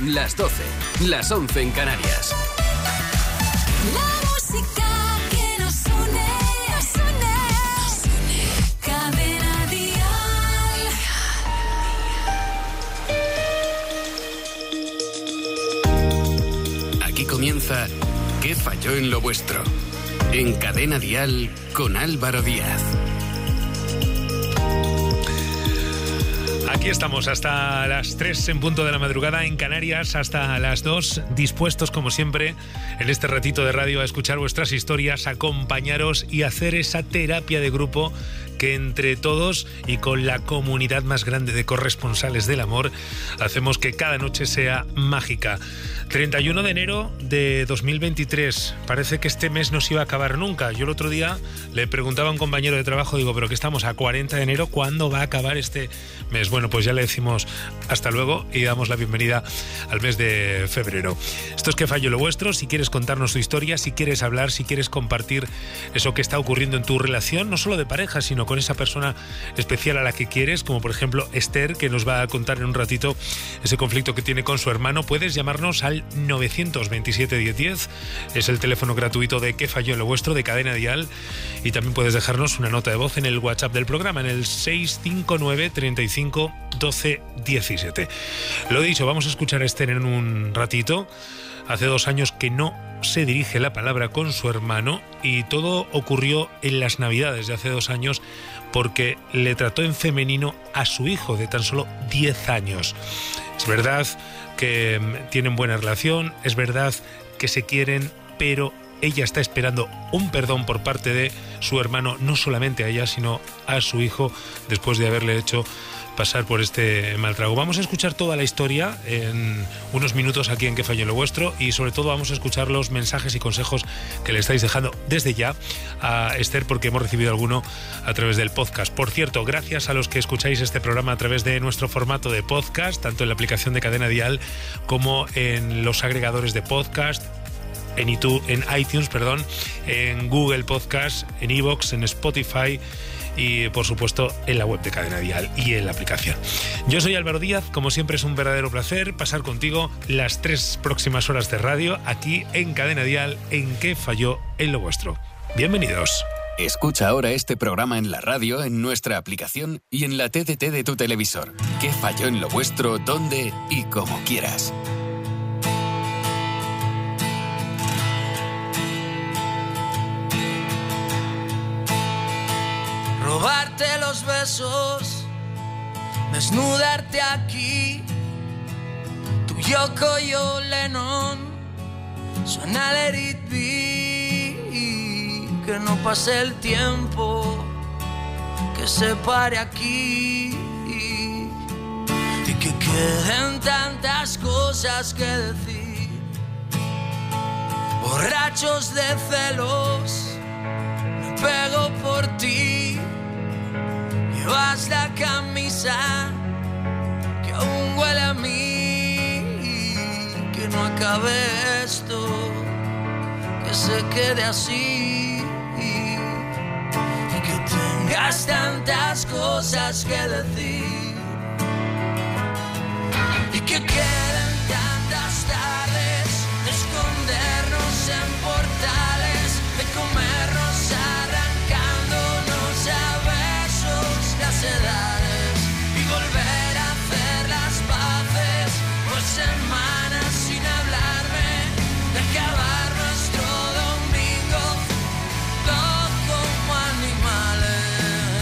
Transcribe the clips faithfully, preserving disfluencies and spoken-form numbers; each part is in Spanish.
las doce, las once en Canarias. La música que nos une, nos une, nos une. Cadena Dial. Aquí comienza ¿Qué falló en lo vuestro? En Cadena Dial con Álvaro Díaz. Aquí estamos hasta las tres en punto de la madrugada en Canarias, hasta las dos, dispuestos como siempre en este ratito de radio a escuchar vuestras historias, a acompañaros y hacer esa terapia de grupo que entre todos y con la comunidad más grande de corresponsales del amor hacemos que cada noche sea mágica. treinta y uno de enero de dos mil veintitrés, parece que este mes no se iba a acabar nunca. Yo el otro día le preguntaba a un compañero de trabajo, digo, pero que estamos a cuarenta de enero, ¿cuándo va a acabar este mes? Bueno, pues ya le decimos hasta luego y damos la bienvenida al mes de febrero. Esto es ¿Qué falló lo vuestro? Si quieres contarnos tu historia, si quieres hablar, si quieres compartir eso que está ocurriendo en tu relación, no solo de pareja, sino con esa persona especial a la que quieres, como por ejemplo Esther, que nos va a contar en un ratito ese conflicto que tiene con su hermano, puedes llamarnos al nueve dos siete, diez diez, es el teléfono gratuito de ¿Qué falló lo vuestro? De Cadena Dial, y también puedes dejarnos una nota de voz en el WhatsApp del programa, en el seis cinco nueve, treinta y cinco, doce, diecisiete. Lo dicho, vamos a escuchar a Esther en un ratito. Hace dos años que no se dirige la palabra con su hermano y todo ocurrió en las Navidades de hace dos años porque le trató en femenino a su hijo de tan solo diez años. Es verdad que tienen buena relación, es verdad que se quieren, pero ella está esperando un perdón por parte de su hermano, no solamente a ella, sino a su hijo, después de haberle hecho pasar por este mal trago. Vamos a escuchar toda la historia en unos minutos aquí en ¿Qué falló lo vuestro? Y sobre todo vamos a escuchar los mensajes y consejos que le estáis dejando desde ya a Esther, porque hemos recibido alguno a través del podcast. Por cierto, gracias a los que escucháis este programa a través de nuestro formato de podcast, tanto en la aplicación de Cadena Dial como en los agregadores de podcast, en iTunes, en iTunes, perdón, en Google Podcast, en iVoox, en Spotify y por supuesto en la web de Cadena Dial y en la aplicación. Yo soy Álvaro Díaz, como siempre es un verdadero placer pasar contigo las tres próximas horas de radio aquí en Cadena Dial en ¿Qué falló en lo vuestro? Bienvenidos. Escucha ahora este programa en la radio, en nuestra aplicación y en la T D T de tu televisor. ¿Qué falló en lo vuestro? ¿Dónde? Y como quieras. Robarte los besos, desnudarte aquí. Tu Yoko, yo Lennon, suena Let It Be. Que no pase el tiempo, que se pare aquí. Y que queden tantas cosas que decir. Borrachos de celos, me pego por ti. Llevas la camisa que aún huele a mí. Que no acabe esto, que se quede así. Y que tengas tantas cosas que decir. Y que queden tantas tardes de escondernos en portales, de comernos arrancándonos a besos las edades y volver a hacer las paces por semanas sin hablarme, de acabar nuestro domingo todos como animales.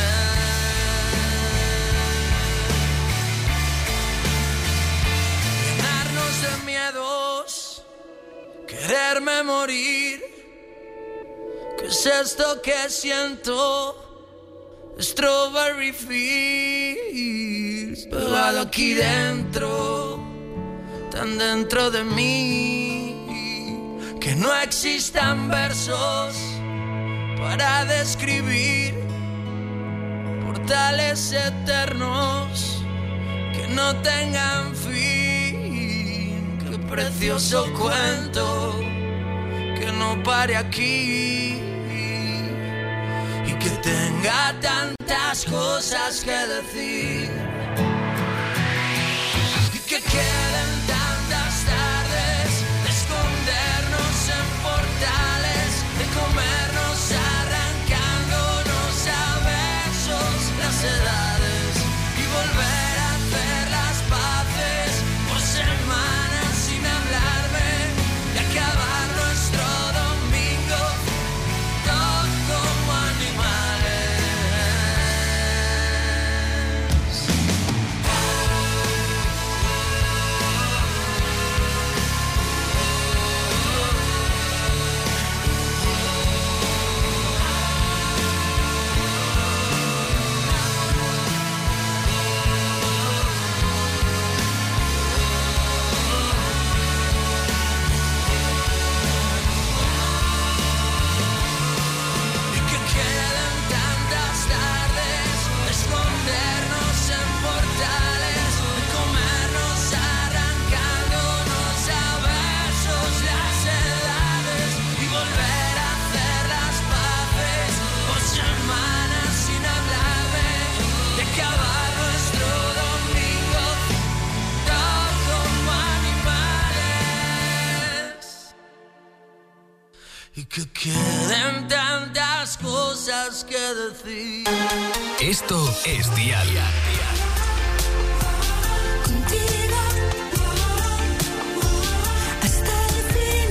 Llenarnos de miedos, quererme morir. ¿Qué es esto que siento? Strawberry Fields, pegado aquí dentro, tan dentro de mí, que no existan versos para describir portales eternos que no tengan fin. Qué precioso cuento que no pare aquí. Y que tenga tantas cosas que decir. Y que queden tantas cosas que decir. Esto es Dial. Contigo hasta el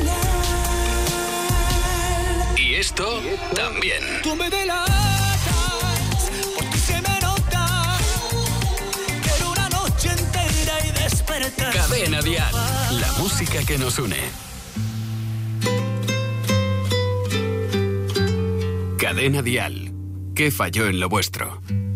final. Y esto también. Tú me delatas, porque se me nota que era una noche entera y despertar. Cadena Dial, la música que nos une. Cadena Dial, ¿qué falló en lo vuestro?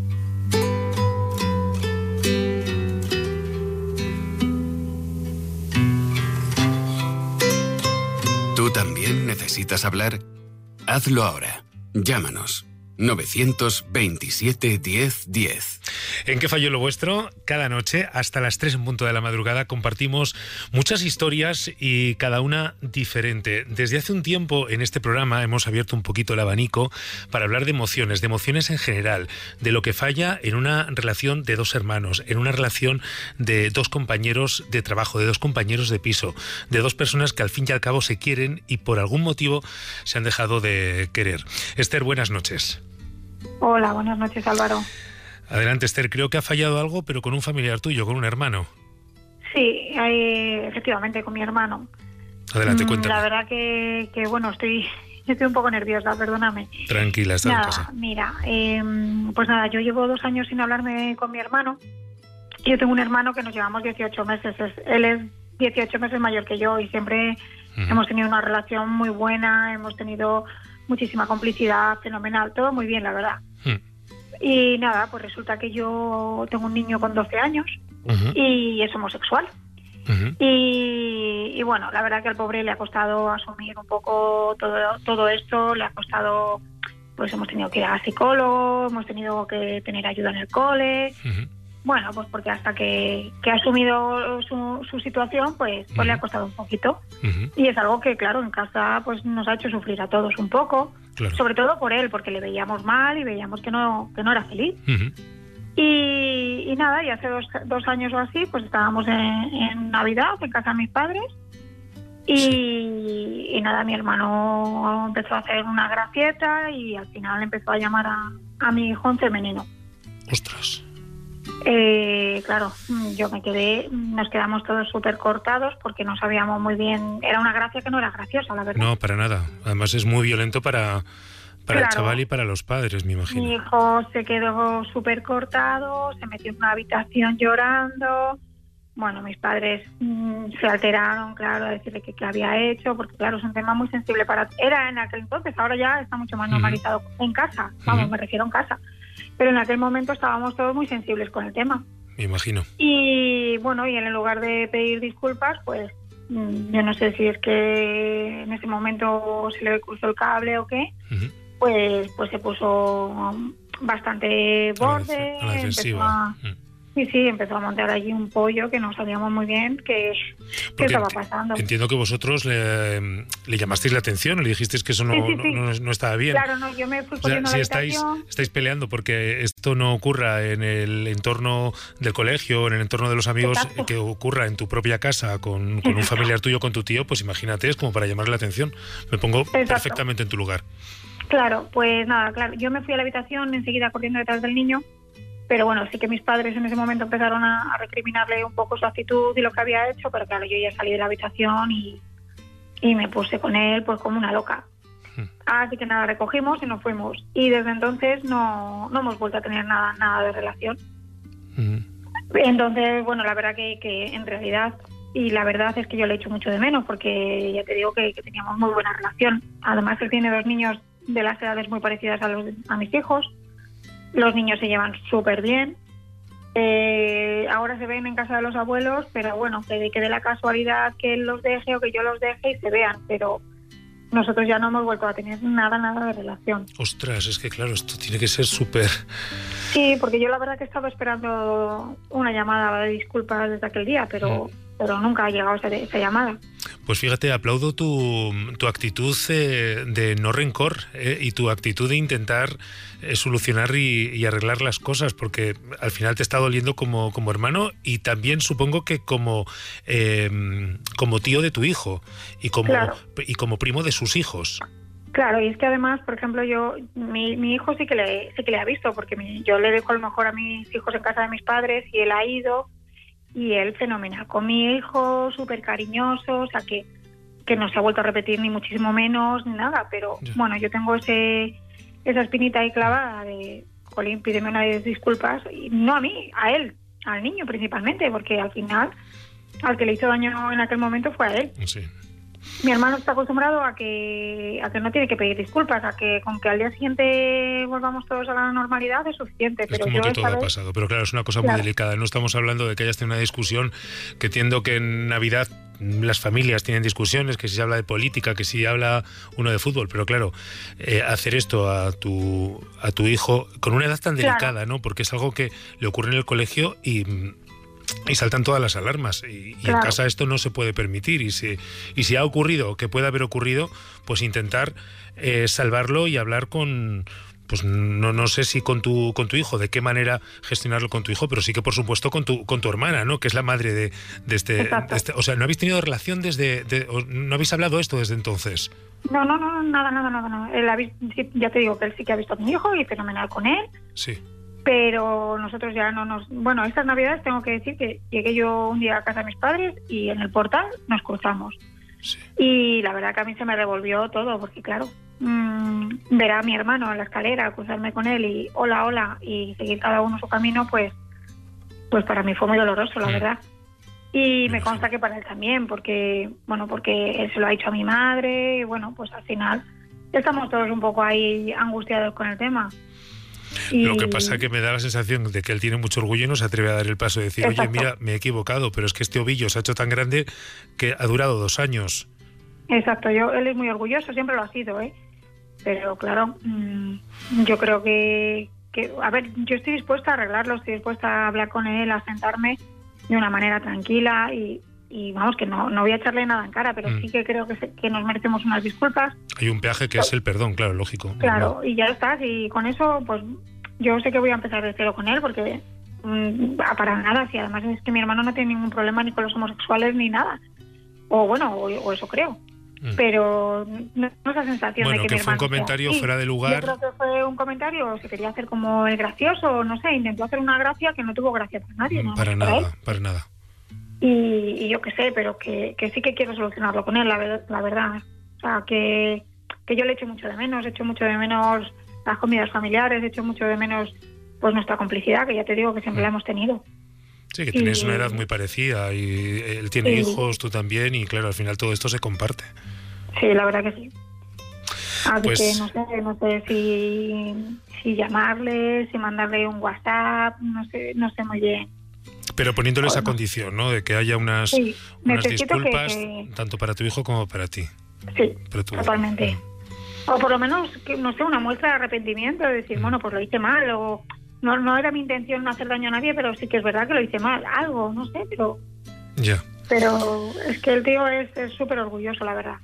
¿Tú también necesitas hablar? Hazlo ahora. Llámanos. novecientos veintisiete diez diez. ¿En qué falló lo vuestro? Cada noche, hasta las tres en punto de la madrugada, compartimos muchas historias y cada una diferente. Desde hace un tiempo en este programa hemos abierto un poquito el abanico para hablar de emociones, de emociones en general, de lo que falla en una relación de dos hermanos, en una relación de dos compañeros de trabajo, de dos compañeros de piso, de dos personas que al fin y al cabo se quieren y por algún motivo se han dejado de querer. Esther, buenas noches. Hola, buenas noches, Álvaro. Adelante, Esther. Creo que ha fallado algo, pero con un familiar tuyo, con un hermano. Sí, eh, efectivamente, con mi hermano. Adelante, Mm, cuéntame. La verdad que, que bueno, estoy, estoy un poco nerviosa, perdóname. Tranquila, está en Nada, casa. mira, eh, pues nada, yo llevo dos años sin hablarme con mi hermano. Yo tengo un hermano que nos llevamos dieciocho meses. Es- él es dieciocho meses mayor que yo y siempre Ujú. hemos tenido una relación muy buena, hemos tenido muchísima complicidad, fenomenal, todo muy bien, la verdad. Mm. Y nada, pues resulta que yo tengo un niño con doce años Ujú, y es homosexual. ujú. Y, y bueno, la verdad que al pobre le ha costado asumir un poco todo, todo esto, le ha costado, pues hemos tenido que ir a psicólogo, hemos tenido que tener ayuda en el cole. Ujú. Bueno, pues porque hasta que, que ha asumido su, su situación, pues, pues le ha costado un poquito. Ujú. Y es algo que, claro, en casa pues nos ha hecho sufrir a todos un poco, Claro. sobre todo por él, porque le veíamos mal y veíamos que no, que no era feliz. Ujú. Y, y nada, y hace dos, dos años o así, pues estábamos en, en Navidad en casa de mis padres y, y nada, mi hermano empezó a hacer una gracieta y al final empezó a llamar a, a mi hijo en femenino. Ostras. Eh, claro, yo me quedé, nos quedamos todos súper cortados porque no sabíamos muy bien, era una gracia que no era graciosa, la verdad. No, para nada. Además es muy violento para, para el Claro. chaval y para los padres, me Mi imagino. hijo se quedó súper cortado, se metió en una habitación llorando. Bueno, mis padres mm, se alteraron, claro, a decirle que qué había hecho, porque claro, es un tema muy sensible para... Era en aquel entonces, ahora ya está mucho más Ujú. normalizado en casa, vamos, Ujú. me refiero en casa. Pero en aquel momento estábamos todos muy sensibles con el tema. Me imagino. Y bueno, y él en lugar de pedir disculpas, pues mm, yo no sé si es que en ese momento se le cruzó el cable o qué, Ujú. pues pues se puso um, bastante A la borde, defe- a la empezó defensiva. a, Mm. sí, sí, empezó a montar allí un pollo que no sabíamos muy bien qué, qué Porque estaba enti- pasando. Entiendo que vosotros le, le llamasteis la atención, le dijisteis que eso no, Sí, sí, sí. no, no- no estaba bien. Claro, no, yo me fui O sea, corriendo a si la estáis, habitación. estáis peleando porque esto no ocurra en el entorno del colegio, en el entorno de los amigos, Exacto. que ocurra en tu propia casa con, con un familiar tuyo, con tu tío, pues imagínate, es como para llamarle la atención. Me pongo Exacto. perfectamente en tu lugar. Claro, pues nada, claro, yo me fui a la habitación enseguida corriendo detrás del niño, pero bueno, sí que mis padres en ese momento empezaron a, a recriminarle un poco su actitud y lo que había hecho, pero claro, yo ya salí de la habitación y, y me puse con él pues como una loca. Hmm. Así que nada, recogimos y nos fuimos. Y desde entonces no, no hemos vuelto a tener nada, nada de relación. Mm. Entonces, bueno, la verdad que, que en realidad, y la verdad es que yo le echo mucho de menos, porque ya te digo que, que teníamos muy buena relación. Además, él tiene dos niños de las edades muy parecidas a, los, a mis hijos. Los niños se llevan súper bien. Eh, ahora se ven en casa de los abuelos, pero bueno, que, que de la casualidad que él los deje o que yo los deje y se vean, pero nosotros ya no hemos vuelto a tener nada, nada de relación. Ostras, es que claro, esto tiene que ser súper... Sí, porque yo la verdad que he estado esperando una llamada de disculpas desde aquel día, pero, pero nunca ha llegado esa, esa llamada. Pues fíjate, aplaudo tu, tu actitud eh, de no rencor eh, y tu actitud de intentar eh, solucionar y, y arreglar las cosas, porque al final te está doliendo como, como hermano y también supongo que como, eh, como tío de tu hijo y como, Claro. y como primo de sus hijos. Claro, y es que además, por ejemplo, yo, mi, mi hijo sí que le sí que le ha visto, porque mi, yo le dejo a lo mejor a mis hijos en casa de mis padres y él ha ido, y él fenomenal con mi hijo, súper cariñoso, o sea que, que no se ha vuelto a repetir ni muchísimo menos, ni nada, pero Ya. bueno, yo tengo ese esa espinita ahí clavada de, jolín, pídeme unas disculpas, y no a mí, a él, al niño principalmente, porque al final, al que le hizo daño en aquel momento fue a él. Sí. Mi hermano está acostumbrado a que a que no tiene que pedir disculpas, a que con que al día siguiente volvamos todos a la normalidad es suficiente. Es Pero como yo que esta todo ha vez- pasado, pero claro, es una cosa Claro. muy delicada. No estamos hablando de que hayas tenido una discusión, que entiendo que en Navidad las familias tienen discusiones, que si se habla de política, que si habla uno de fútbol, pero claro, eh, hacer esto a tu a tu hijo con una edad tan Claro. delicada, ¿no? Porque es algo que le ocurre en el colegio y y saltan todas las alarmas y, y en Claro. casa esto no se puede permitir y si y si ha ocurrido, que puede haber ocurrido, pues intentar eh, salvarlo y hablar con pues no no sé si con tu con tu hijo, de qué manera gestionarlo con tu hijo, pero sí que por supuesto con tu con tu hermana, ¿no? Que es la madre de, de este, Exacto. de este- o sea, no habéis tenido relación desde de- o no habéis hablado esto desde entonces. No, no, no, nada, nada, nada. No. Él ha vis- sí, ya te digo que él sí que ha visto a mi hijo y fenomenal con él, Sí. pero nosotros ya no nos... Bueno, estas Navidades tengo que decir que llegué yo un día a casa de mis padres y en el portal nos cruzamos. Sí. Y la verdad que a mí se me revolvió todo, porque claro, mmm, ver a mi hermano en la escalera, cruzarme con él y hola, hola, y seguir cada uno su camino, pues pues para mí fue muy doloroso, la Mm. verdad. Y me imagino. consta que para él también, porque bueno, porque él se lo ha dicho a mi madre, y bueno, pues al final estamos todos un poco ahí angustiados con el tema. Y- Lo que pasa que me da la sensación de que él tiene mucho orgullo y no se atreve a dar el paso de decir, Exacto. oye, mira, me he equivocado, pero es que este ovillo se ha hecho tan grande que ha durado dos años. Exacto, yo él es muy orgulloso, siempre lo ha sido, ¿eh? Pero claro, mmm, yo creo que, que, a ver, yo estoy dispuesta a arreglarlo, estoy dispuesta a hablar con él, a sentarme de una manera tranquila y, y vamos, que no, no voy a echarle nada en cara, pero Mm. sí que creo que, se- que nos merecemos unas disculpas, Hay un peaje que es el perdón, claro, lógico. claro, y ya está, y con eso, pues yo sé que voy a empezar de cero con él, porque mmm, para nada, si además es que mi hermano no tiene ningún problema ni con los homosexuales ni nada, o bueno, o, o eso creo. Mm. Pero no no esa sensación Bueno, de que, que mi fue un hermano sea comentario así. fuera de lugar. Yo creo que fue un comentario, se quería hacer como el gracioso, no sé, intentó hacer una gracia que no tuvo gracia para nadie. Mm, nada Para más él. nada, para nada. Y, y yo qué sé, pero que, que sí que quiero solucionarlo con él, la, ver- la verdad. O sea, que, que yo le echo mucho de menos, echo mucho de menos las comidas familiares, echo mucho de menos pues nuestra complicidad, que ya te digo que siempre la hemos tenido. Sí, que tenéis Y- una edad muy parecida y él tiene Sí. hijos, tú también, y claro, al final todo esto se comparte. Sí, la verdad que sí. Así Pues- que no sé, no sé si, si llamarle, si mandarle un WhatsApp, no sé, no sé muy bien. Pero poniéndole esa Bueno. condición, ¿no? De que haya unas, Sí, unas necesito que- disculpas, que- tanto para tu hijo como para ti. Sí, Para tu- totalmente. O por lo menos, que, no sé, una muestra de arrepentimiento, de decir, Mm. bueno, pues lo hice mal, o no, no era mi intención no hacer daño a nadie, pero sí que es verdad que lo hice mal, algo, no sé, pero Ya. pero es que el tío es es súper orgulloso, la verdad.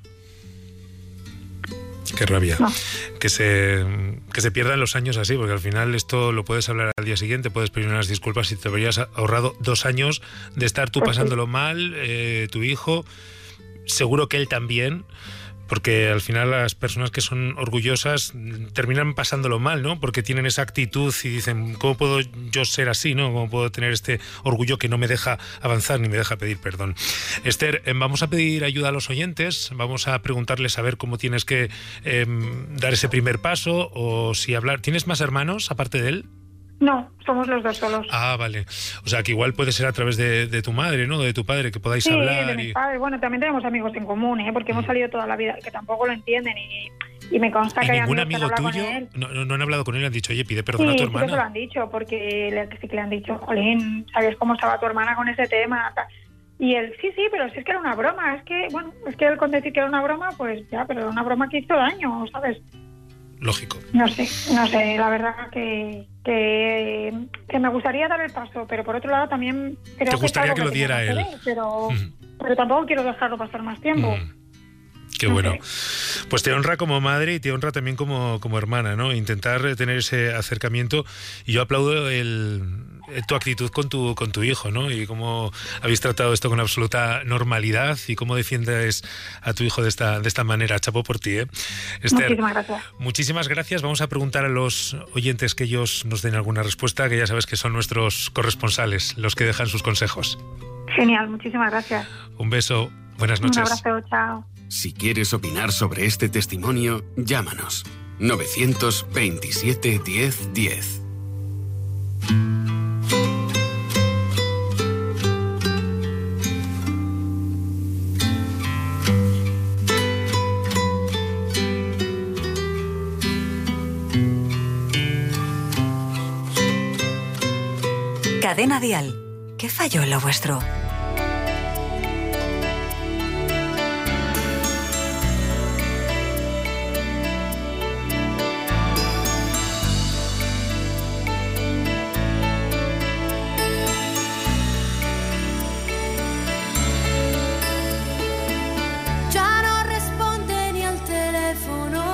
Qué rabia. No. Que se, que se pierdan los años así, porque al final esto lo puedes hablar al día siguiente, puedes pedir unas disculpas y te habrías ahorrado dos años de estar tú Pues sí. pasándolo mal, eh, tu hijo, seguro que él también, porque al final las personas que son orgullosas mm, terminan pasándolo mal, ¿no? Porque tienen esa actitud y dicen, ¿cómo puedo yo ser así, no? ¿Cómo puedo tener este orgullo que no me deja avanzar ni me deja pedir perdón? Esther, eh, vamos a pedir ayuda a los oyentes, vamos a preguntarles a ver cómo tienes que eh, dar ese primer paso o si hablar. ¿Tienes más hermanos aparte de él? No, somos los dos solos. Ah, vale. O sea, que igual puede ser a través de, de tu madre, ¿no? De tu padre, que podáis Sí, de hablar. mis Y... padres. Bueno, también tenemos amigos en común, ¿eh? Porque hemos salido toda la vida, que tampoco lo entienden y, y me consta ¿Y que hay ningún amigos que amigo han hablado tuyo? con él. No, no, no han hablado con él, han dicho, oye, pide perdón Sí, a tu sí que se lo hermana. han dicho, porque le, sí que le han dicho, jolín, ¿sabías cómo estaba tu hermana con ese tema? Y él, sí, sí, pero si es que era una broma, es que, bueno, es que él con decir que era una broma, pues ya, pero era una broma que hizo daño, ¿sabes? Lógico. No sé, no sé, la verdad que, que, que me gustaría dar el paso, pero por otro lado también creo ¿Te que gustaría es algo que lo tenía diera que él? hacer, pero, Mm. pero tampoco quiero dejarlo pasar más tiempo. Mm. Qué No bueno. sé. Pues te honra como madre y te honra también como, como hermana, ¿no? Intentar tener ese acercamiento. Y yo aplaudo el, tu actitud con tu, con tu hijo, ¿no? Y cómo habéis tratado esto con absoluta normalidad y cómo defiendes a tu hijo de esta, de esta manera. Chapó por ti, ¿eh? Esther, muchísimas gracias. Muchísimas gracias. Vamos a preguntar a los oyentes que ellos nos den alguna respuesta, que ya sabes que son nuestros corresponsales, los que dejan sus consejos. Genial, muchísimas gracias. Un beso, buenas noches. Un abrazo, chao. Si quieres opinar sobre este testimonio, llámanos. novecientos veintisiete diez diez. Cadena Dial. ¿Qué falló en lo vuestro? Ya no responde ni al teléfono,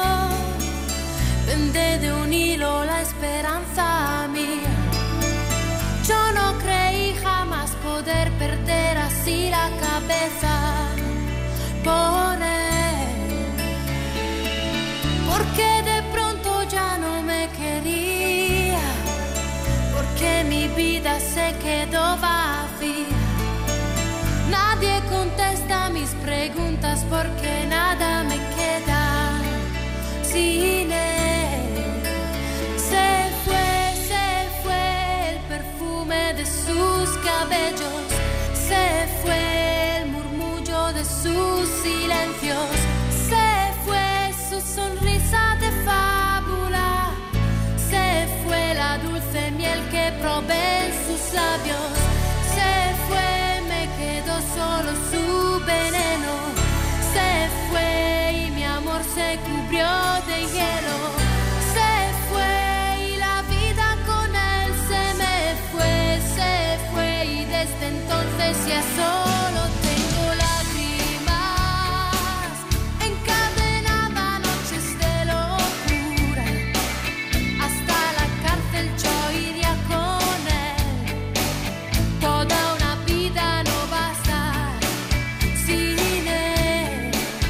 pende de un hilo la esperanza mía. Yo no creí jamás poder perder así la cabeza por él, porque de pronto ya no me quería, porque mi vida se quedó vacía. Nadie contesta mis preguntas porque nada me queda sin él. Se fue, se fue el perfume de sus cabellos, se fue el murmullo de sus silencios, se fue su sonrisa de fábula, se fue la dulce miel que probé en sus labios, se fue, me quedó solo su veneno, se fue y mi amor se cubrió de hielo, se fue y la vida con él se me fue, se fue y desde entonces ya solo tengo lágrimas, encadenaba noches de locura, hasta la cárcel yo iría con él, toda una vida no basta sin él.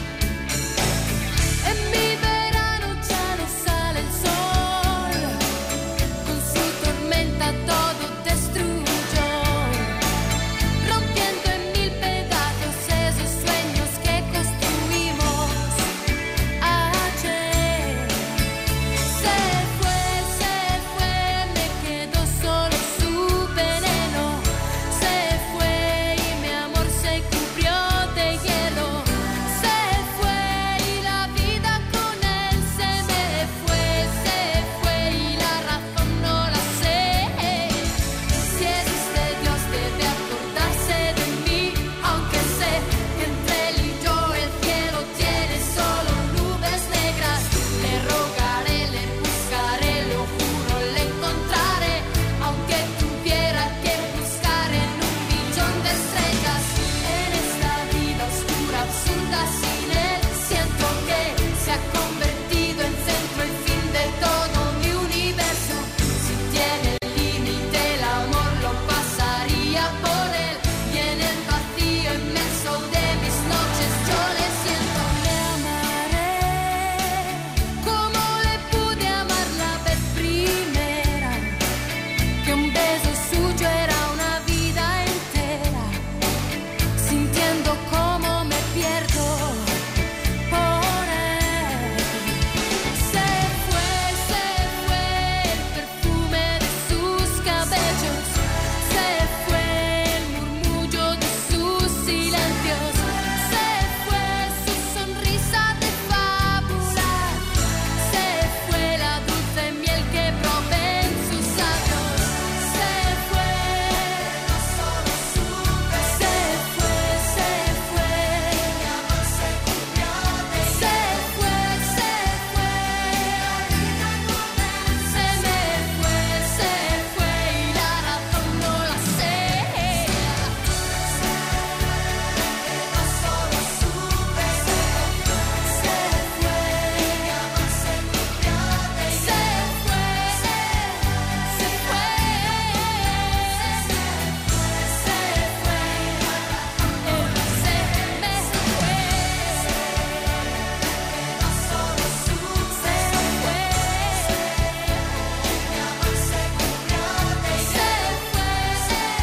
En mi verano ya no sale el sol, con su tormenta todo destruyó, rompiendo en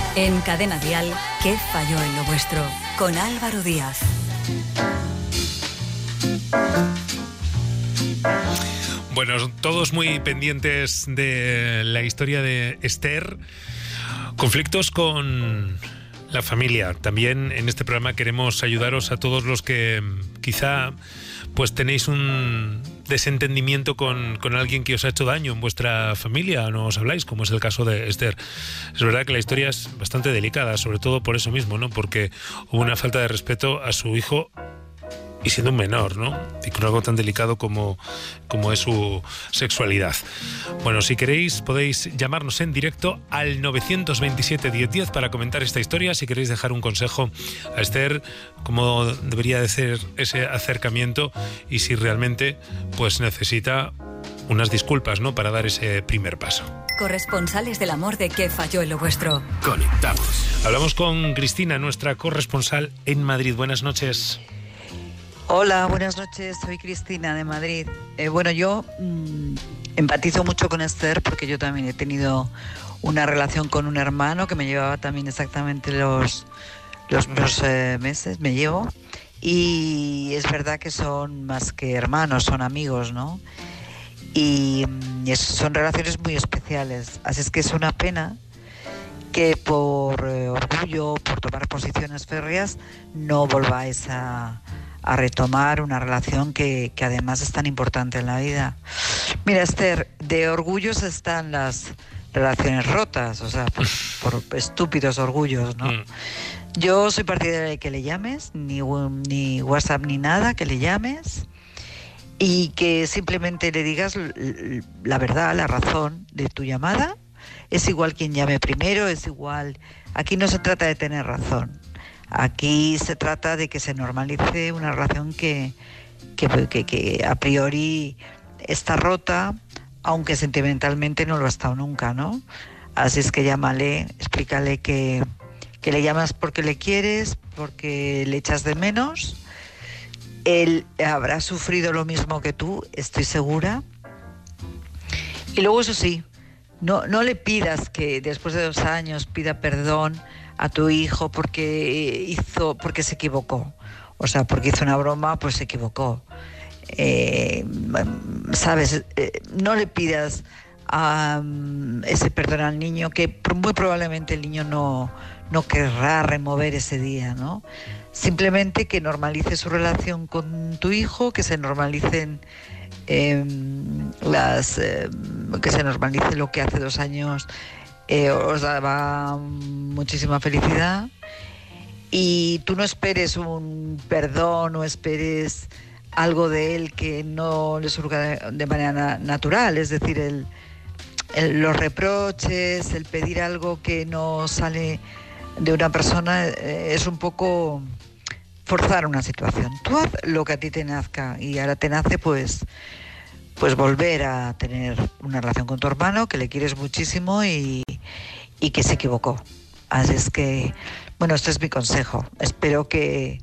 En Cadena Dial, ¿qué falló en lo vuestro? Con Álvaro Díaz. Bueno, todos muy pendientes de la historia de Esther. Conflictos con la familia. También en este programa queremos ayudaros a todos los que quizá pues tenéis un desentendimiento con, con alguien que os ha hecho daño en vuestra familia, no os habláis, como es el caso de Esther. Es verdad que la historia es bastante delicada, sobre todo por eso mismo, ¿no? Porque hubo una falta de respeto a su hijo y siendo un menor, ¿no? Y con algo tan delicado como, como es su sexualidad. Bueno, si queréis podéis llamarnos en directo al nueve dos siete, diez diez para comentar esta historia. Si queréis dejar un consejo a Esther, cómo debería de ser ese acercamiento y si realmente pues necesita unas disculpas, ¿no? Para dar ese primer paso. Corresponsales del amor de ¿Qué falló en lo vuestro? Conectamos. Hablamos con Cristina, nuestra corresponsal en Madrid. Buenas noches. Hola, buenas noches, soy Cristina de Madrid. Eh, bueno, yo mmm, empatizo mucho con Esther porque yo también he tenido una relación con un hermano que me llevaba también exactamente los, los, los eh, meses, me llevo, y es verdad que son más que hermanos, son amigos, ¿no? Y, y es, son relaciones muy especiales, así es que es una pena que por eh, orgullo, por tomar posiciones férreas, no volváis a... a retomar una relación que, que además es tan importante en la vida. Mira, Esther, de orgullos están las relaciones rotas, o sea, por, por estúpidos orgullos, ¿no? Mm. Yo soy partidaria de que le llames, ni, ni WhatsApp ni nada, que le llames y que simplemente le digas la verdad, la razón de tu llamada. Es igual quien llame primero, es igual. Aquí no se trata de tener razón. Aquí se trata de que se normalice una relación que, que, que, que a priori está rota, aunque sentimentalmente no lo ha estado nunca, ¿no? Así es que llámale, explícale que, que le llamas porque le quieres, porque le echas de menos. Él habrá sufrido lo mismo que tú, estoy segura. Y luego, eso sí, no, no le pidas que después de dos años pida perdón a tu hijo porque hizo, porque se equivocó, o sea, porque hizo una broma, pues se equivocó. Eh, Sabes, eh, no le pidas um, ese perdón al niño, que muy probablemente el niño no, no querrá remover ese día, ¿no? Simplemente que normalice su relación con tu hijo, que se normalicen eh, las, eh, que se normalice lo que hace dos años Eh, os daba muchísima felicidad, y tú no esperes un perdón o esperes algo de él que no le surja de, de manera na- natural, es decir, el, el, los reproches, el pedir algo que no sale de una persona eh, es un poco forzar una situación. Tú haz lo que a ti te nazca, y ahora te nace pues pues volver a tener una relación con tu hermano, que le quieres muchísimo y, y que se equivocó. Así es que, bueno, este es mi consejo. Espero que,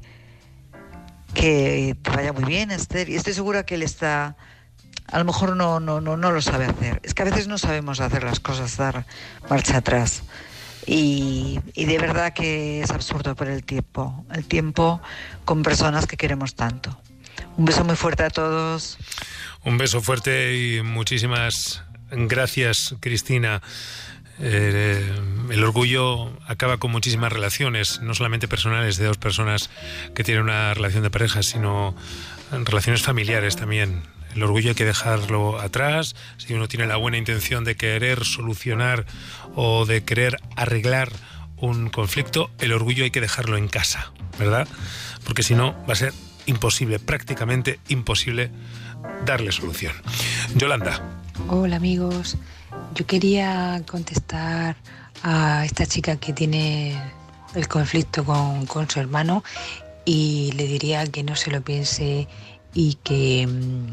que te vaya muy bien, Esther, y estoy segura que él está, a lo mejor no, no, no, no lo sabe hacer. Es que a veces no sabemos hacer las cosas, dar marcha atrás. Y, y de verdad que es absurdo por el tiempo, el tiempo con personas que queremos tanto. Un beso muy fuerte a todos. Un beso fuerte y muchísimas gracias, Cristina. Eh, el orgullo acaba con muchísimas relaciones, no solamente personales de dos personas que tienen una relación de pareja, sino relaciones familiares también. El orgullo hay que dejarlo atrás. Si uno tiene la buena intención de querer solucionar o de querer arreglar un conflicto, el orgullo hay que dejarlo en casa, ¿verdad? Porque si no va a ser imposible, prácticamente imposible, darle solución. Yolanda. Hola amigos, yo quería contestar a esta chica que tiene el conflicto con, con su hermano, y le diría que no se lo piense y que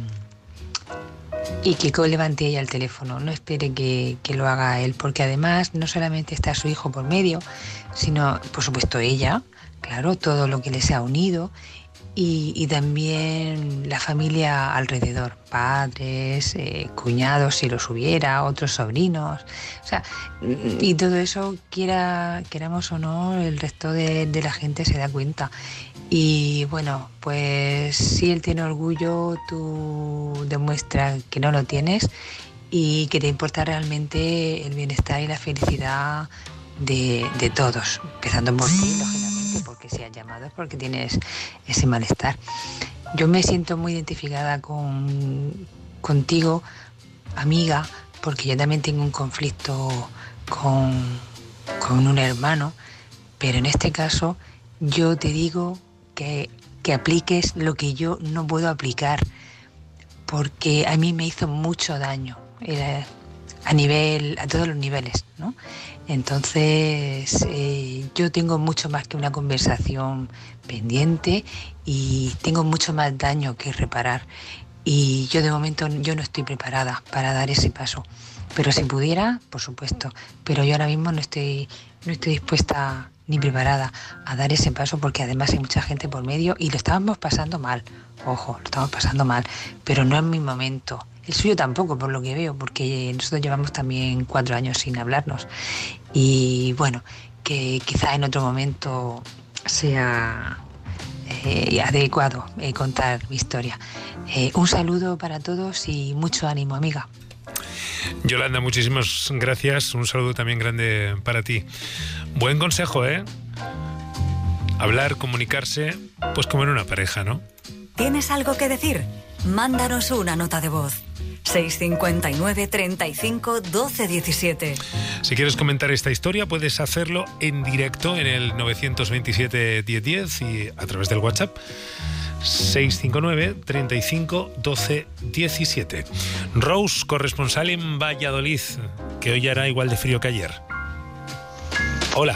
y que levante ella el teléfono, no espere que, que lo haga él, porque además no solamente está su hijo por medio, sino por supuesto ella, claro, todo lo que les ha unido. y, y también la familia alrededor, padres, eh, cuñados si los hubiera, otros sobrinos, o sea, y todo eso, quiera, queramos o no, el resto de, de la gente se da cuenta. Y bueno, pues si él tiene orgullo, tú demuestras que no lo tienes y que te importa realmente el bienestar y la felicidad de, de todos, empezando por ti, lógicamente, porque si has llamado es porque tienes ese malestar. Yo me siento muy identificada con, contigo, amiga, porque yo también tengo un conflicto con, con un hermano, pero en este caso yo te digo que, que apliques lo que yo no puedo aplicar, porque a mí me hizo mucho daño, era a nivel, a todos los niveles, ¿no? Entonces eh, yo tengo mucho más que una conversación pendiente y tengo mucho más daño que reparar, y yo de momento yo no estoy preparada para dar ese paso, pero si pudiera, por supuesto, pero yo ahora mismo no estoy, no estoy dispuesta ni preparada a dar ese paso, porque además hay mucha gente por medio y lo estábamos pasando mal, ojo, lo estamos pasando mal, pero no es mi momento. El suyo tampoco, por lo que veo, porque nosotros llevamos también cuatro años sin hablarnos. Y bueno, que quizá en otro momento sea eh, adecuado eh, contar mi historia. Eh, un saludo para todos y mucho ánimo, amiga. Yolanda, muchísimas gracias. Un saludo también grande para ti. Buen consejo, ¿eh? Hablar, comunicarse, pues como en una pareja, ¿no? ¿Tienes algo que decir? Mándanos una nota de voz. seis cinco nueve, treinta y cinco, doce, diecisiete. Si quieres comentar esta historia, puedes hacerlo en directo en el nueve dos siete, diez diez y a través del WhatsApp seis cinco nueve, treinta y cinco, doce, diecisiete. Rose, corresponsal en Valladolid, que hoy hará igual de frío que ayer. Hola.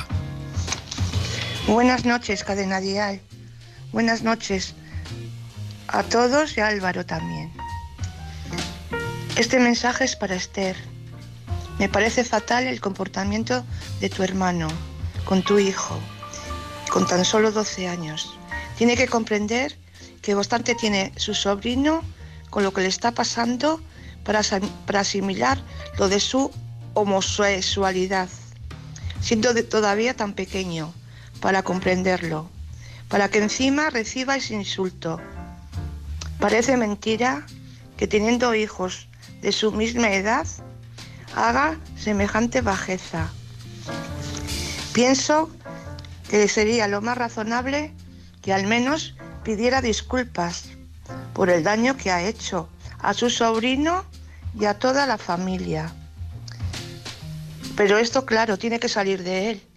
Buenas noches, Cadena Dial. Buenas noches a todos y a Álvaro también. Este mensaje es para Esther. Me parece fatal el comportamiento de tu hermano con tu hijo, con tan solo doce años. Tiene que comprender que bastante tiene su sobrino con lo que le está pasando para, para asimilar lo de su homosexualidad, siendo de todavía tan pequeño, para comprenderlo, para que encima reciba ese insulto. Parece mentira que teniendo hijos de su misma edad haga semejante bajeza. Pienso que sería lo más razonable que al menos pidiera disculpas por el daño que ha hecho a su sobrino y a toda la familia. Pero esto, claro, tiene que salir de él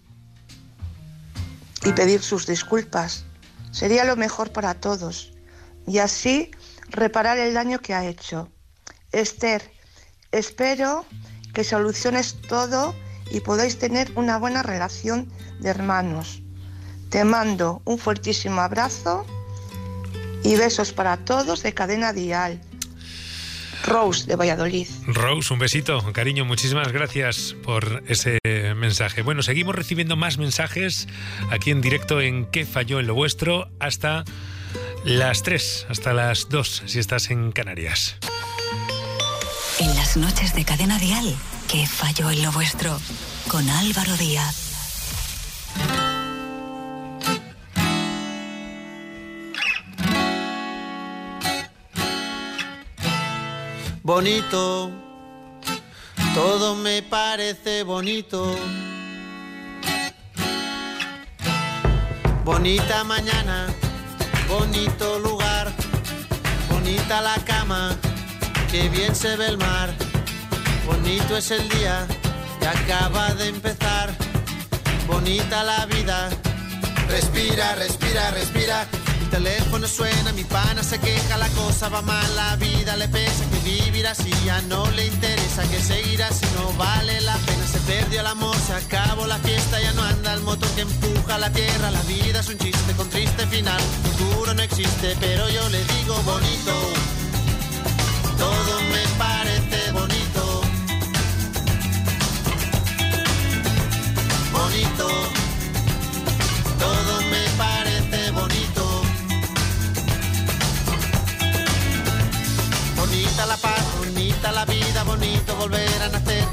y pedir sus disculpas. Sería lo mejor para todos y así reparar el daño que ha hecho. Esther, espero que soluciones todo y podáis tener una buena relación de hermanos. Te mando un fuertísimo abrazo y besos para todos de Cadena Dial. Rose, de Valladolid. Rose, un besito, cariño, muchísimas gracias por ese mensaje. Bueno, seguimos recibiendo más mensajes aquí en directo en ¿Qué falló en lo vuestro? Hasta las tres, hasta las dos, si estás en Canarias. En las noches de Cadena Dial, ¿Qué falló en lo vuestro? Con Álvaro Díaz. Bonito, todo me parece bonito. Bonita mañana, bonito lugar, bonita la cama, qué bien se ve el mar. Bonito es el día que acaba de empezar, bonita la vida. Respira, respira, respira. Mi teléfono suena, mi pana se queja, la cosa va mal, la vida le pesa, que vivir así ya no le interesa, que seguir así no vale la pena. Se perdió el amor, se acabó la fiesta, ya no anda el motor que empuja la tierra. La vida es un chiste con triste final, futuro no existe, pero yo le digo bonito. Todo me parece bonito. Bonito. Todo me parece bonito.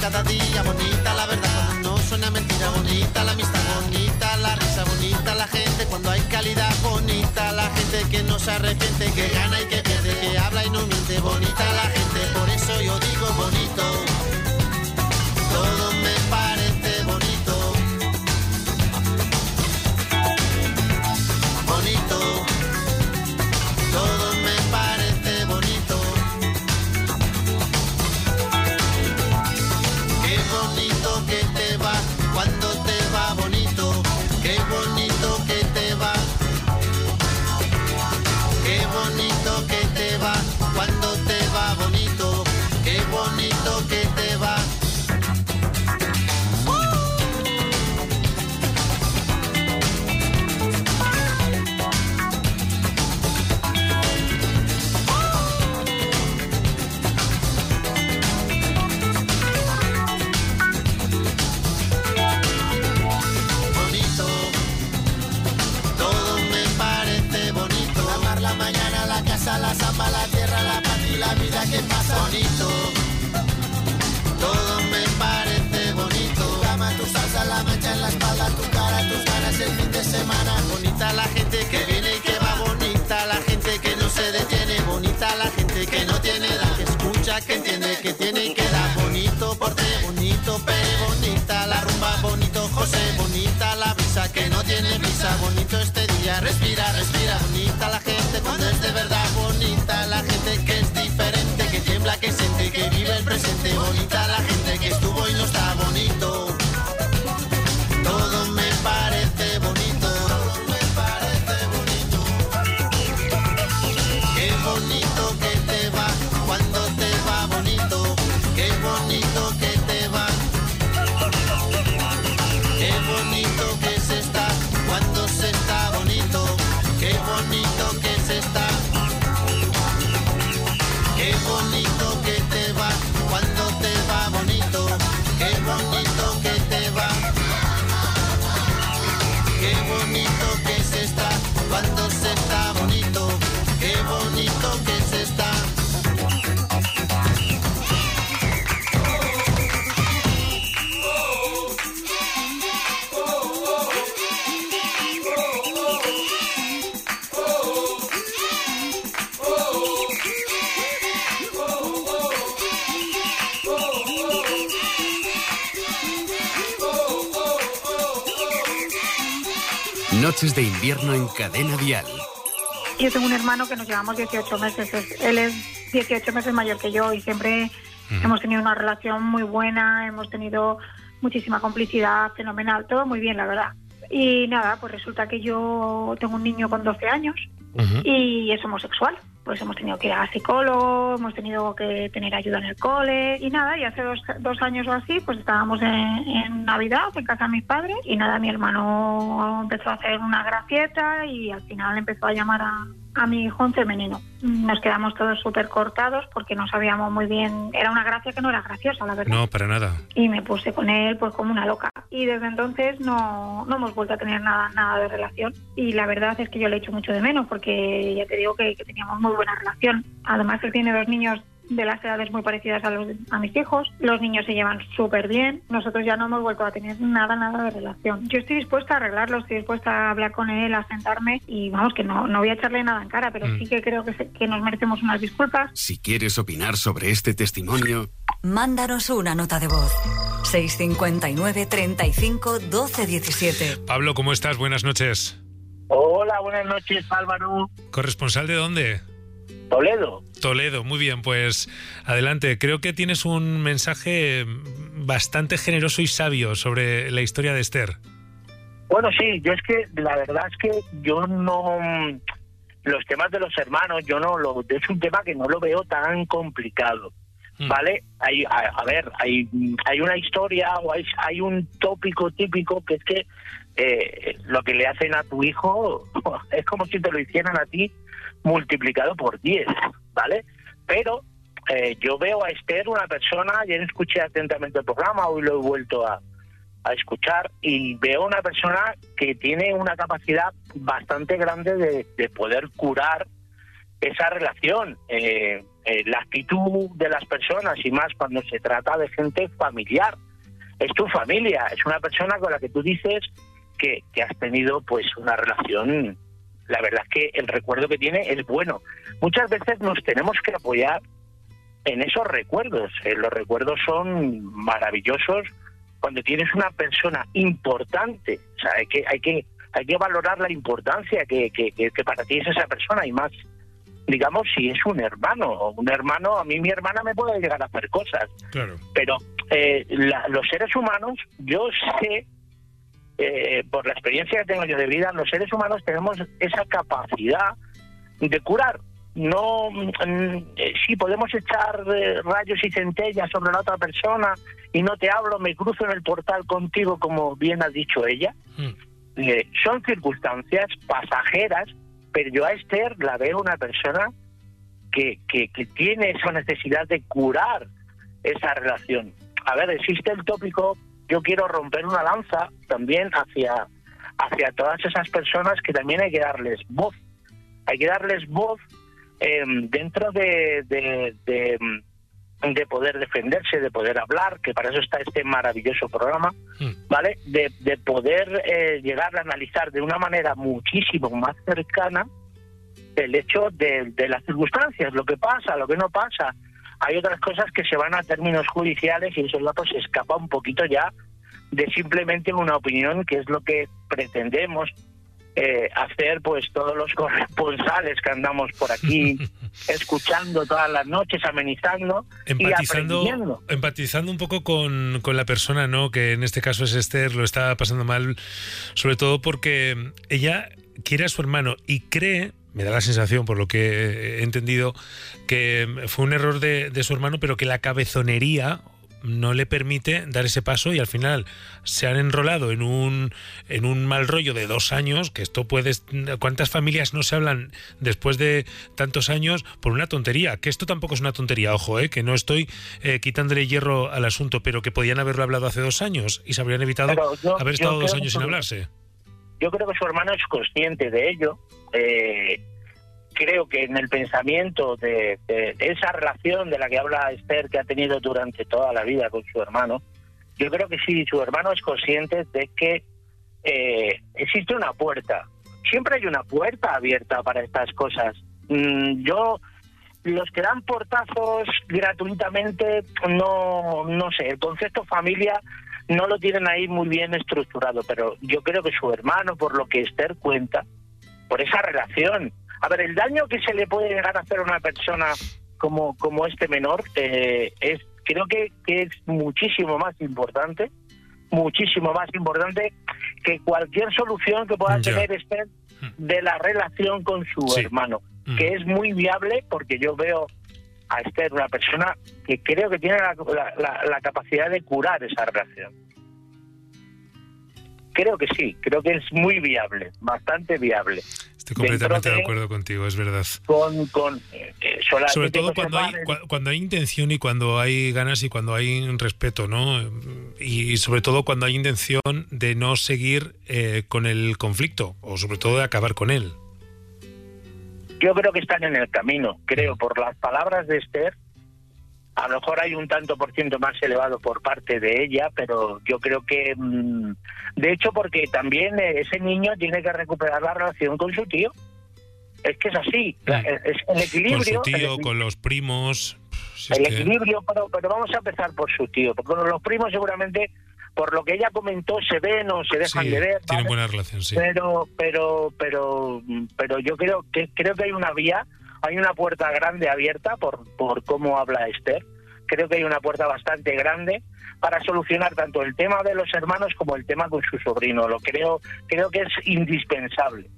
cada día, bonita la verdad cuando no suena mentira, bonita la amistad, bonita la risa, bonita la gente cuando hay calidad, bonita la gente que no se arrepiente, que gana y que pierde, que habla y no miente, bonita la gente, por eso yo digo bonito, todo me parece bonito, bonito, todo me parece bonito, qué bonito que te va cuando te va bonito, qué bonito que te va, qué bonito que te va cuando te va bonito, qué bonito que te va. La samba, la tierra, la paz y la vida que pasa bonito, todo me parece bonito, tu cama, tu salsa, la mancha en la espalda, tu cara, tus ganas el fin de semana, bonita la gente que viene y que va, bonita la gente que no se detiene, bonita la gente que no tiene edad, que escucha, que entiende, que tiene y que da, bonito porte, bonito Pere, bonita la rumba, bonito José, bonita la brisa que no tiene prisa, bonito este día, respira, respira, bonita la gente cuando es de verdad, bonita la gente que es diferente, que tiembla, que siente, que vive el presente, bonita la gente que estuvo y no está bonito, todo me parece bonito, todo me parece bonito, qué bonito que te va cuando te va bonito, qué bonito que te va, qué bonito que se está cuando se está bonito, qué bonito que se está, qué bonito que te va cuando te va bonito, qué bonito que te va, qué bonito que se está cuando se está bonito, qué bonito que se está. Noches de invierno en Cadena Dial. Yo tengo un hermano que nos llevamos dieciocho meses. Él es dieciocho meses mayor que yo y siempre mm. hemos tenido una relación muy buena, hemos tenido muchísima complicidad, fenomenal, todo muy bien, la verdad. Y nada, pues resulta que yo tengo un niño con doce años uh-huh. y es homosexual. Pues hemos tenido que ir a psicólogo, hemos tenido que tener ayuda en el cole y nada, y hace dos, dos años o así, pues estábamos en, en Navidad en casa de mis padres y nada, mi hermano empezó a hacer una gracieta y al final empezó a llamar a, a mi hijo en femenino. Nos quedamos todos súper cortados porque no sabíamos muy bien, era una gracia que no era graciosa, la verdad. No, para nada. Y me puse con él pues como una loca. Y desde entonces no, no hemos vuelto a tener nada, nada de relación. Y la verdad es que yo le echo mucho de menos porque ya te digo que, que teníamos muy buena relación. Además él tiene dos niños de las edades muy parecidas a, los, a mis hijos. Los niños se llevan súper bien. Nosotros ya no hemos vuelto a tener nada, nada de relación. Yo estoy dispuesta a arreglarlo, estoy dispuesta a hablar con él, a sentarme y vamos, que no, no voy a echarle nada en cara, pero mm. sí que creo que, se, que nos merecemos unas disculpas. Si quieres opinar sobre este testimonio, mándanos una nota de voz. seis cinco nueve, treinta y cinco, doce diecisiete. Pablo, ¿cómo estás? Buenas noches. Hola, buenas noches, Álvaro. ¿Corresponsal de dónde? Toledo. Toledo, muy bien, pues adelante. Creo que tienes un mensaje bastante generoso y sabio sobre la historia de Esther. Bueno, sí, yo es que la verdad es que yo no... Los temas de los hermanos, yo no lo... Es un tema que no lo veo tan complicado, ¿vale? Mm. Hay, a, a ver, hay, hay una historia o hay, hay un tópico típico que es que eh, lo que le hacen a tu hijo es como si te lo hicieran a ti multiplicado por diez, ¿vale? Pero eh, yo veo a Esther una persona, ayer escuché atentamente el programa, hoy lo he vuelto a, a escuchar, y veo una persona que tiene una capacidad bastante grande de, de poder curar esa relación. Eh, eh, la actitud de las personas, y más cuando se trata de gente familiar. Es tu familia, es una persona con la que tú dices que, que has tenido pues una relación. La verdad es que el recuerdo que tiene es bueno. Muchas veces nos tenemos que apoyar en esos recuerdos. Eh, los recuerdos son maravillosos cuando tienes una persona importante. O sea, hay que hay que hay que valorar la importancia que, que, que, que para ti es esa persona, y más, digamos, si es un hermano. Un hermano, a mí mi hermana me puede llegar a hacer cosas. Claro. Pero eh, la, los seres humanos, yo sé, eh, por la experiencia que tengo yo de vida, los seres humanos tenemos esa capacidad de curar. No, mm, eh, sí, podemos echar eh, rayos y centellas sobre la otra persona y no te hablo, me cruzo en el portal contigo, como bien ha dicho ella. Mm. Eh, son circunstancias pasajeras, pero yo a Esther la veo una persona que, que, que tiene esa necesidad de curar esa relación. A ver, existe el tópico, yo quiero romper una lanza también hacia, hacia todas esas personas que también hay que darles voz. Hay que darles voz eh, dentro de, de, de, de poder defenderse, de poder hablar, que para eso está este maravilloso programa, ¿vale? De, de poder eh, llegar a analizar de una manera muchísimo más cercana el hecho de, de las circunstancias, lo que pasa, lo que no pasa. Hay otras cosas que se van a términos judiciales y eso ya pues escapa un poquito ya de simplemente una opinión, que es lo que pretendemos eh, hacer pues todos los corresponsales que andamos por aquí escuchando todas las noches, amenizando empatizando, y aprendiendo. Empatizando un poco con, con la persona, ¿no? Que en este caso es Esther, lo está pasando mal, sobre todo porque ella quiere a su hermano y cree, me da la sensación, por lo que he entendido, que fue un error de, de su hermano, pero que la cabezonería no le permite dar ese paso, y al final se han enrolado en un en un mal rollo de dos años, que esto puede... ¿Cuántas familias no se hablan después de tantos años por una tontería? Que esto tampoco es una tontería, ojo, eh, que no estoy eh, quitándole hierro al asunto, pero que podían haberlo hablado hace dos años y se habrían evitado yo, haber estado dos años sin hablarse. Yo creo que su hermano es consciente de ello. Eh, creo que en el pensamiento de, de esa relación de la que habla Esther, que ha tenido durante toda la vida con su hermano, yo creo que sí, su hermano es consciente de que eh, existe una puerta. Siempre hay una puerta abierta para estas cosas. Mm, yo, los que dan portazos gratuitamente, no, no sé, el concepto familia no lo tienen ahí muy bien estructurado, pero yo creo que su hermano, por lo que Esther cuenta, por esa relación... A ver, el daño que se le puede llegar a hacer a una persona como, como este menor, eh, es creo que, que es muchísimo más importante, muchísimo más importante que cualquier solución que pueda ya. tener Esther de la relación con su sí. hermano, mm. que es muy viable, porque yo veo a Esther una persona que creo que tiene la, la, la capacidad de curar esa relación. Creo que sí, creo que es muy viable, bastante viable. Estoy completamente de, de acuerdo contigo, es verdad. Con, con, eh, Sobre todo cuando hay, cu- cuando hay intención y cuando hay ganas y cuando hay respeto, ¿no? Y, y sobre todo cuando hay intención de no seguir eh, con el conflicto, o sobre todo de acabar con él. Yo creo que están en el camino, creo, por las palabras de Esther. A lo mejor hay un tanto por ciento más elevado por parte de ella, pero yo creo que, de hecho, porque también ese niño tiene que recuperar la relación con su tío. Es que es así, mm. es el equilibrio. Con su tío, el, con los primos. Si el es equilibrio, que... pero, pero vamos a empezar por su tío, porque con los primos seguramente, por lo que ella comentó, se ven o se dejan sí, de ver. Tienen ¿vale? buena relación, sí. Pero, pero, pero, pero yo creo que creo que hay una vía. Hay una puerta grande abierta por, por cómo habla Esther. Creo que hay una puerta bastante grande para solucionar tanto el tema de los hermanos como el tema con su sobrino. Lo creo, creo que es indispensable.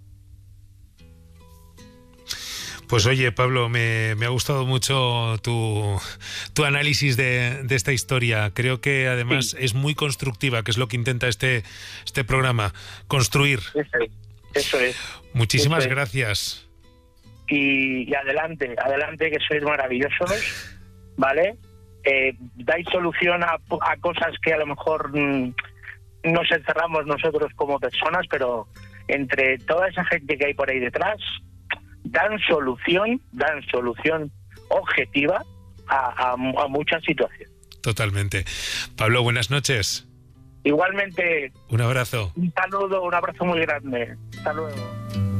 Pues oye, Pablo, me, me ha gustado mucho tu, tu análisis de, de esta historia. Creo que además sí. es muy constructiva, que es lo que intenta este, este programa, construir. Eso es. Eso es. Muchísimas eso es. gracias. Y, y adelante, adelante, que sois maravillosos, ¿vale? Eh, dais solución a, a cosas que a lo mejor mmm, nos encerramos nosotros como personas, pero entre toda esa gente que hay por ahí detrás, dan solución, dan solución objetiva a, a, a muchas situaciones. Totalmente. Pablo, buenas noches. Igualmente. Un abrazo. Un saludo, un abrazo muy grande. Hasta luego.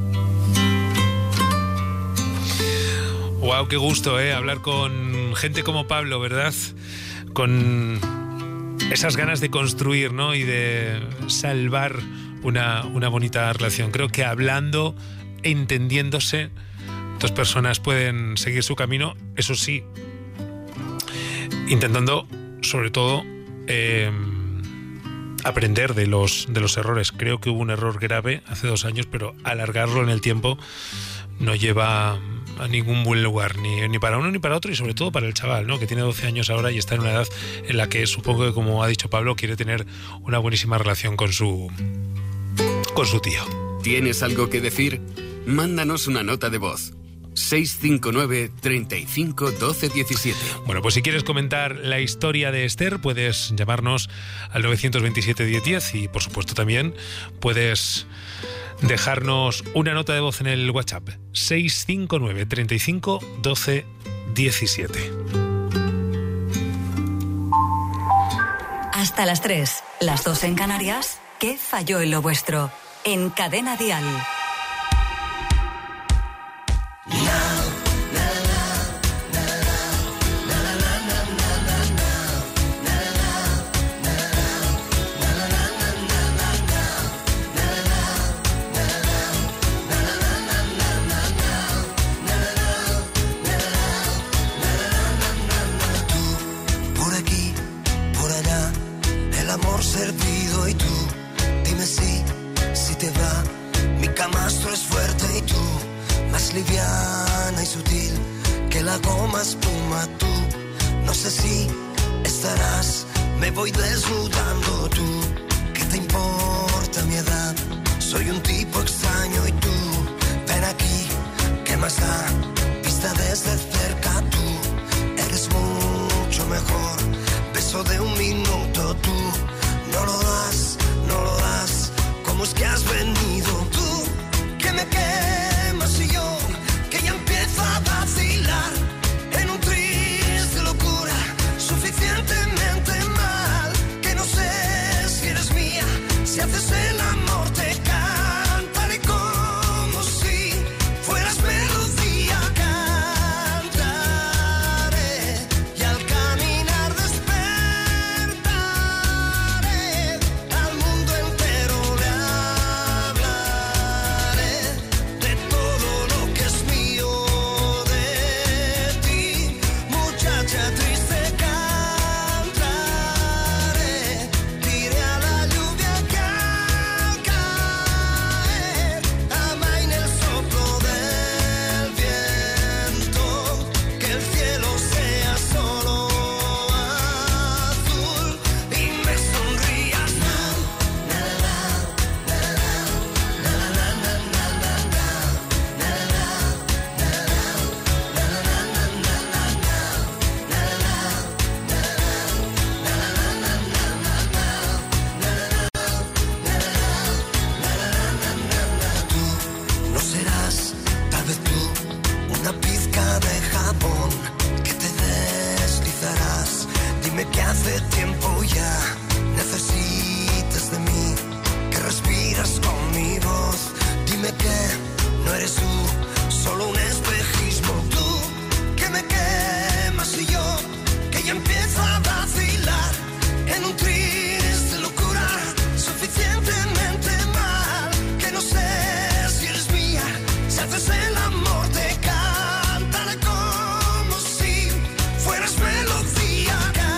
Wow, qué gusto, ¿eh? Hablar con gente como Pablo, ¿verdad? Con esas ganas de construir, ¿no? Y de salvar una, una bonita relación. Creo que hablando, entendiéndose, dos personas pueden seguir su camino, eso sí, intentando, sobre todo, eh, aprender de los, de los errores. Creo que hubo un error grave hace dos años, pero alargarlo en el tiempo no lleva a ningún buen lugar, ni, ni para uno ni para otro, y sobre todo para el chaval, ¿no? Que tiene doce años ahora y está en una edad en la que, supongo que, como ha dicho Pablo, quiere tener una buenísima relación con su, con su tío. ¿Tienes algo que decir? Mándanos una nota de voz. seis cinco nueve, treinta y cinco, doce, diecisiete. Bueno, pues si quieres comentar la historia de Esther, puedes llamarnos al nueve dos siete, diez, diez y, por supuesto, también puedes dejarnos una nota de voz en el WhatsApp seis cinco nueve, treinta y cinco, doce, diecisiete. Hasta las tres, las dos en Canarias. ¿Qué falló en lo vuestro? En Cadena Dial. Servido y tú, dime si, si te va. Mi camastro es fuerte y tú, más liviana y sutil que la goma espuma. Tú, no sé si estarás, me voy desnudando. Tú, ¿qué te importa mi edad? Soy un tipo extraño y tú, ven aquí, ¿qué más da? Vista desde cerca tú, eres mucho mejor. Beso de un minuto tú. No lo das, no lo das, ¿cómo es que has venido? Tú, que me quemas y yo, que ya empiezo a vacilar en un triste locura, suficientemente mal, que no sé si eres mía, si haces el amor te cantaré como si fueras melodía, cantaré y al caminar despertaré. Hace tiempo ya necesitas de mí, que respiras con mi voz. Dime que no eres tú, solo un espejismo. Tú, que me quemas y yo, que ya empiezo a vacilar en un triste locura, suficientemente mal, que no sé si eres mía, si haces el amor te cantaré como si fueras melodía.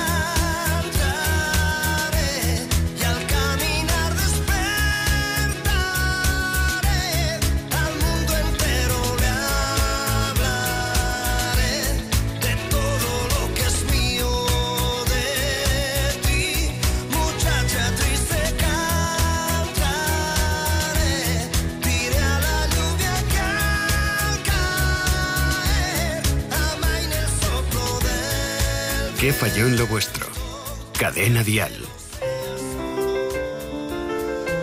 ¿Qué falló en lo vuestro? Cadena Dial.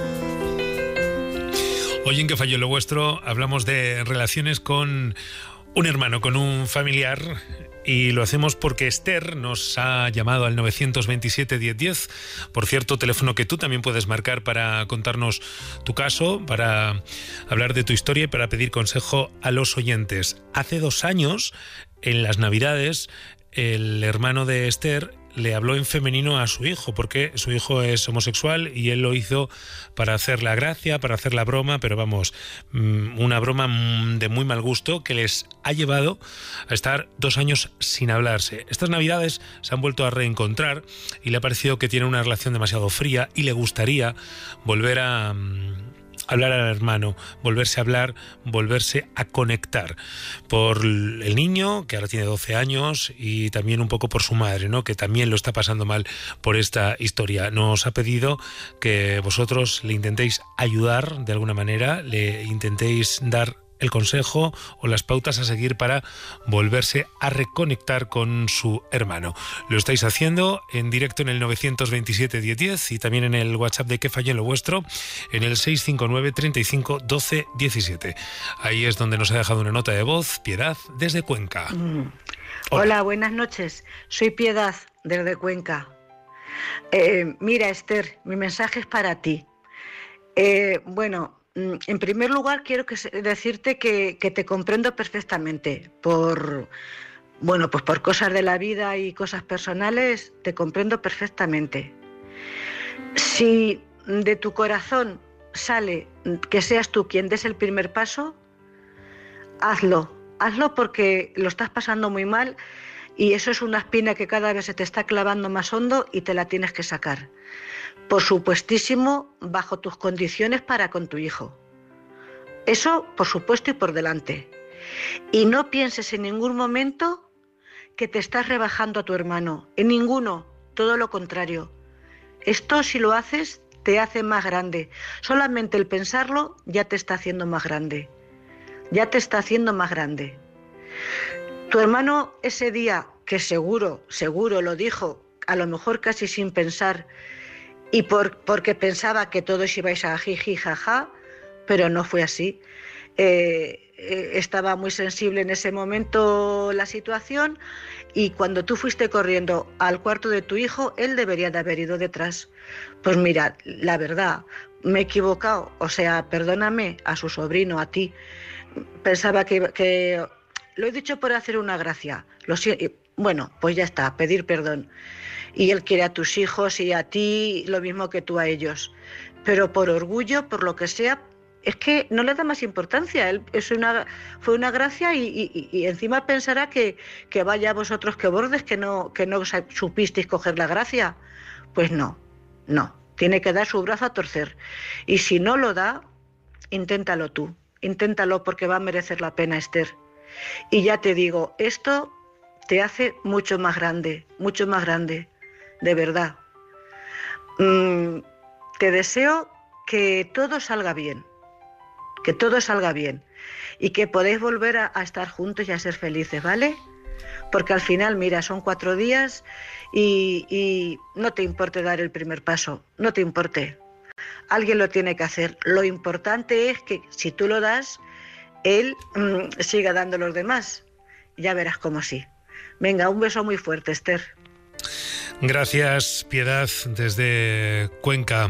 Hoy en ¿Qué falló en lo vuestro? Hablamos de relaciones con Un hermano con un familiar, y lo hacemos porque Esther nos ha llamado al nueve dos siete, diez diez. Por cierto, teléfono que tú también puedes marcar para contarnos tu caso, para hablar de tu historia y para pedir consejo a los oyentes. Hace dos años, en las Navidades, el hermano de Esther le habló en femenino a su hijo, porque su hijo es homosexual y él lo hizo para hacer la gracia, para hacer la broma, pero vamos, una broma de muy mal gusto que les ha llevado a estar dos años sin hablarse. Estas Navidades se han vuelto a reencontrar y le ha parecido que tiene una relación demasiado fría y le gustaría volver a hablar al hermano, volverse a hablar, volverse a conectar. Por el niño, que ahora tiene doce años, y también un poco por su madre, ¿no?, que también lo está pasando mal por esta historia. Nos ha pedido que vosotros le intentéis ayudar de alguna manera, le intentéis dar el consejo o las pautas a seguir para volverse a reconectar con su hermano. Lo estáis haciendo en directo en el nueve dos siete, diez diez y también en el WhatsApp de Que Falló en lo Vuestro, en el seis cinco nueve, treinta y cinco, doce, diecisiete. Ahí es donde nos ha dejado una nota de voz Piedad desde Cuenca. Mm. Hola. Hola, buenas noches. Soy Piedad desde Cuenca. Eh, mira, Esther, mi mensaje es para ti. Eh, bueno... En primer lugar, quiero que, decirte que, que te comprendo perfectamente. Por, bueno, pues por cosas de la vida y cosas personales, te comprendo perfectamente. Si de tu corazón sale que seas tú quien des el primer paso, hazlo. Hazlo porque lo estás pasando muy mal y eso es una espina que cada vez se te está clavando más hondo y te la tienes que sacar. Por supuestísimo, bajo tus condiciones para con tu hijo. Eso, por supuesto y por delante. Y no pienses en ningún momento que te estás rebajando a tu hermano. En ninguno, todo lo contrario. Esto, si lo haces, te hace más grande. Solamente el pensarlo ya te está haciendo más grande. Ya te está haciendo más grande. Tu hermano ese día, que seguro, seguro lo dijo, a lo mejor casi sin pensar, y por, porque pensaba que todos ibais a jiji, jaja, pero no fue así. Eh, eh, estaba muy sensible en ese momento la situación y cuando tú fuiste corriendo al cuarto de tu hijo, él debería de haber ido detrás. Pues mira, la verdad, me he equivocado, o sea, perdóname a su sobrino, a ti. Pensaba que... que lo he dicho por hacer una gracia. Lo siento. Bueno, pues ya está, pedir perdón. Y él quiere a tus hijos y a ti lo mismo que tú a ellos. Pero por orgullo, por lo que sea, es que no le da más importancia. Él es una, fue una gracia y, y, y encima pensará que, que vaya a vosotros que bordes, que no, que no supisteis coger la gracia. Pues no, no. Tiene que dar su brazo a torcer. Y si no lo da, inténtalo tú. Inténtalo porque va a merecer la pena, Esther. Y ya te digo, esto te hace mucho más grande, mucho más grande. De verdad. Mm, te deseo que todo salga bien, que todo salga bien y que podéis volver a, a estar juntos y a ser felices, ¿vale? Porque al final, mira, son cuatro días y, y no te importe dar el primer paso, no te importe. Alguien lo tiene que hacer. Lo importante es que si tú lo das, él mm, siga dando a los demás. Ya verás cómo sí. Venga, un beso muy fuerte, Esther. Gracias, Piedad, desde Cuenca.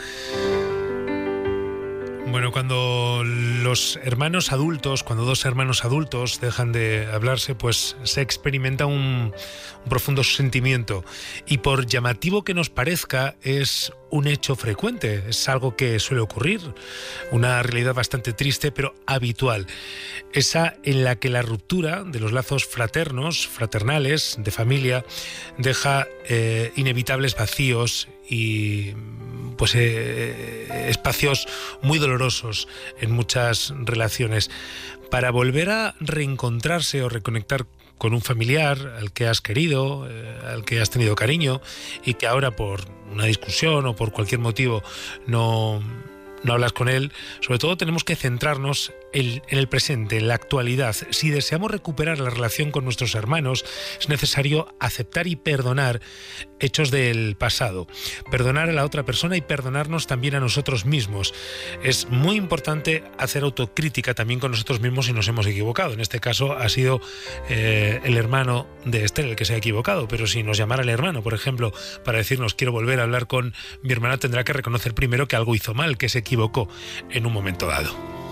Bueno, cuando los hermanos adultos, cuando dos hermanos adultos dejan de hablarse, pues se experimenta un, un profundo sentimiento. Y por llamativo que nos parezca, es un hecho frecuente, es algo que suele ocurrir, una realidad bastante triste, pero habitual. Esa en la que la ruptura de los lazos fraternos, fraternales, de familia, deja eh, inevitables vacíos y pues eh, espacios muy dolorosos en muchas relaciones. Para volver a reencontrarse o reconectar con un familiar al que has querido, eh, al que has tenido cariño y que ahora por una discusión o por cualquier motivo no, no hablas con él, sobre todo tenemos que centrarnos el, en el presente, en la actualidad. Si deseamos recuperar la relación con nuestros hermanos, es necesario aceptar y perdonar hechos del pasado. Perdonar a la otra persona y perdonarnos también a nosotros mismos. Es muy importante hacer autocrítica también con nosotros mismos si nos hemos equivocado. En este caso ha sido eh, el hermano de Esther el que se ha equivocado, pero si nos llamara el hermano, por ejemplo, para decirnos quiero volver a hablar con mi hermana, tendrá que reconocer primero que algo hizo mal, que se equivocó en un momento dado.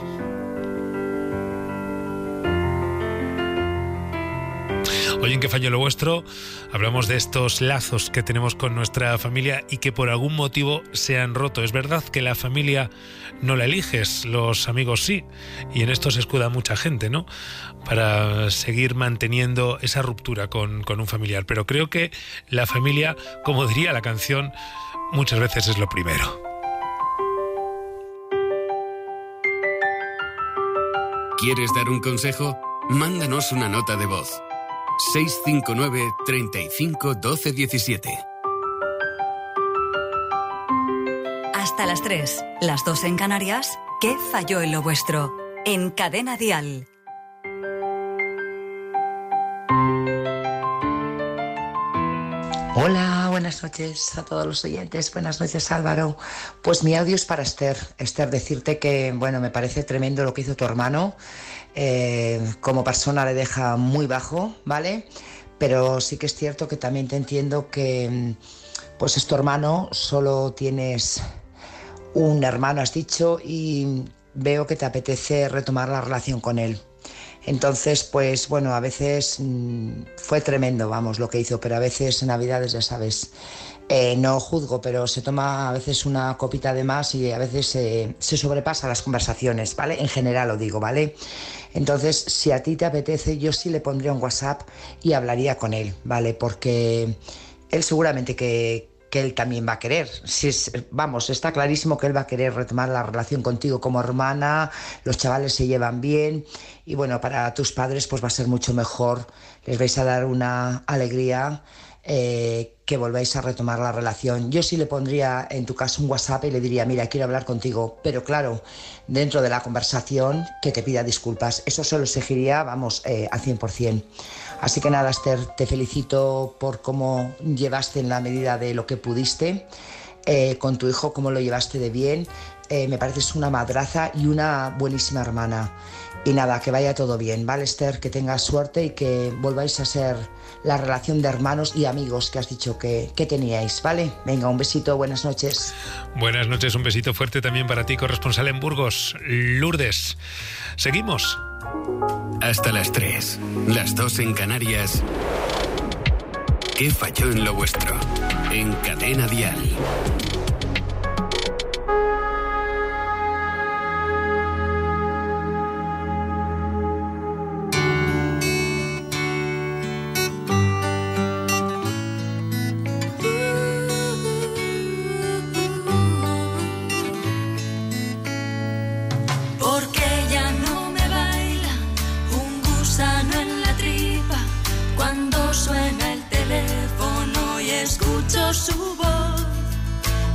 Hoy en ¿Qué falló lo vuestro? Hablamos de estos lazos que tenemos con nuestra familia y que por algún motivo se han roto. Es verdad que la familia no la eliges, los amigos sí, y en esto se escuda mucha gente, ¿no?, para seguir manteniendo esa ruptura con, con un familiar. Pero creo que la familia, como diría la canción, muchas veces es lo primero. ¿Quieres dar un consejo? Mándanos una nota de voz. seis cinco nueve, treinta y cinco, doce, diecisiete. Hasta las tres, las dos en Canarias. ¿Qué falló en lo vuestro? En Cadena Dial. Hola, buenas noches a todos los oyentes. Buenas noches, Álvaro. Pues mi audio es para Esther. Esther, decirte que, bueno, me parece tremendo lo que hizo tu hermano. Eh, como persona le deja muy bajo, ¿vale? Pero sí que es cierto que también te entiendo que, pues es tu hermano, solo tienes un hermano, has dicho, y veo que te apetece retomar la relación con él. Entonces, pues bueno, a veces mmm, fue tremendo, vamos, lo que hizo, pero a veces en Navidades, ya sabes, eh, no juzgo, pero se toma a veces una copita de más y a veces eh, se sobrepasa las conversaciones, ¿vale? En general lo digo, ¿vale? Entonces, si a ti te apetece, yo sí le pondría un WhatsApp y hablaría con él, ¿vale? Porque él seguramente que, que él también va a querer. Si es, vamos, está clarísimo que él va a querer retomar la relación contigo como hermana, los chavales se llevan bien y bueno, para tus padres pues va a ser mucho mejor, les vais a dar una alegría eh, que volváis a retomar la relación. Yo sí le pondría en tu caso un WhatsApp y le diría, mira, quiero hablar contigo, pero claro, dentro de la conversación que te pida disculpas. Eso se lo exigiría, vamos, eh, al cien por ciento. Así que nada, Esther, te felicito por cómo llevaste en la medida de lo que pudiste eh, con tu hijo, cómo lo llevaste de bien. Eh, me pareces una madraza y una buenísima hermana. Y nada, que vaya todo bien, ¿vale, Esther? Que tengas suerte y que volváis a ser la relación de hermanos y amigos que has dicho que, que teníais, ¿vale? Venga, un besito, buenas noches. Buenas noches, un besito fuerte también para ti, corresponsal en Burgos, Lourdes. Seguimos. Hasta las tres, las dos en Canarias. ¿Qué falló en lo vuestro? En Cadena Dial. Su voz